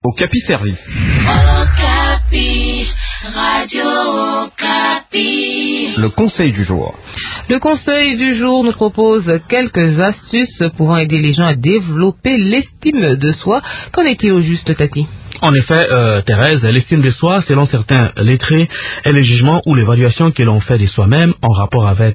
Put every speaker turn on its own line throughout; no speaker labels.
Okapi Service.
Okapi, Radio Okapi.
Le conseil du jour.
Le conseil du jour nous propose quelques astuces pouvant aider les gens à développer l'estime de soi. Qu'en est-il au juste, Tati?
En effet, Thérèse, l'estime de soi, selon certains lettrés, est le jugement ou l'évaluation que l'on fait de soi-même en rapport avec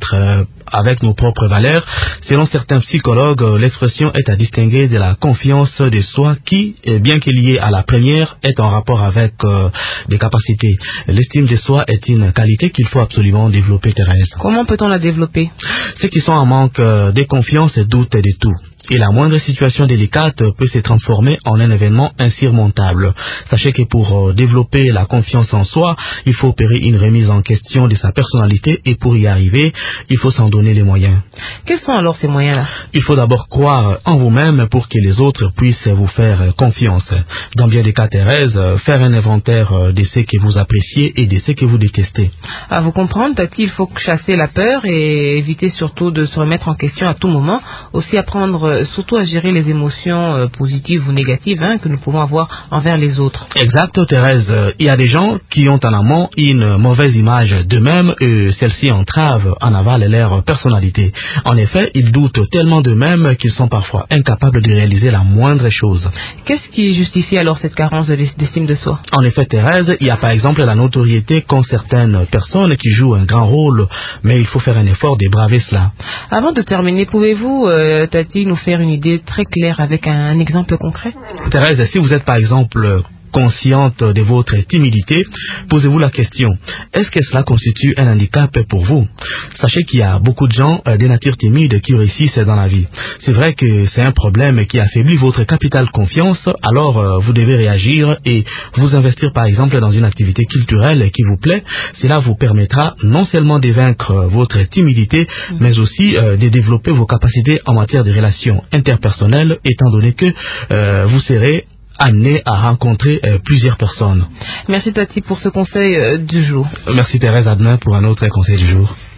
nos propres valeurs. Selon certains psychologues, l'expression est à distinguer de la confiance de soi qui, bien que liée à la première, est en rapport avec des capacités. L'estime de soi est une qualité qu'il faut absolument développer, Thérèse.
Comment peut-on la développer?
Ceux qui sont en manque de confiance doutent de tout. Et la moindre situation délicate peut se transformer en un événement insurmontable. Sachez que pour développer la confiance en soi, il faut opérer une remise en question de sa personnalité et pour y arriver, il faut s'en donner les moyens.
Quels sont alors ces moyens-là?
Il faut d'abord croire en vous-même pour que les autres puissent vous faire confiance. Dans bien des cas, Thérèse, faire un inventaire de ce que vous appréciez et de ce que vous détestez.
À vous comprendre, Tati, il faut chasser la peur et éviter surtout de se remettre en question à tout moment. Aussi apprendre surtout à gérer les émotions positives ou négatives que nous pouvons avoir envers les autres.
Exact, Thérèse. Il y a des gens qui ont en amont une mauvaise image d'eux-mêmes et celle-ci entrave en aval leur personnalité. En effet, ils doutent tellement d'eux-mêmes qu'ils sont parfois incapables de réaliser la moindre chose.
Qu'est-ce qui justifie alors cette carence d'estime de soi?
En effet, Thérèse, il y a par exemple la notoriété qu'ont certaines personnes qui jouent un grand rôle, mais il faut faire un effort de braver cela.
Avant de terminer, pouvez-vous, Tati, nous faire une idée très claire avec un exemple concret?
Thérèse, si vous êtes par exemple consciente de votre timidité, posez-vous la question, est-ce que cela constitue un handicap pour vous? Sachez qu'il y a beaucoup de gens de nature timide qui réussissent dans la vie. C'est vrai que c'est un problème qui affaiblit votre capital confiance, alors vous devez réagir et vous investir par exemple dans une activité culturelle qui vous plaît. Cela vous permettra non seulement de vaincre votre timidité, mais aussi de développer vos capacités en matière de relations interpersonnelles, étant donné que vous serez amené à rencontrer plusieurs personnes.
Merci Tati pour ce conseil du jour.
Merci Thérèse, à demain pour un autre conseil du jour.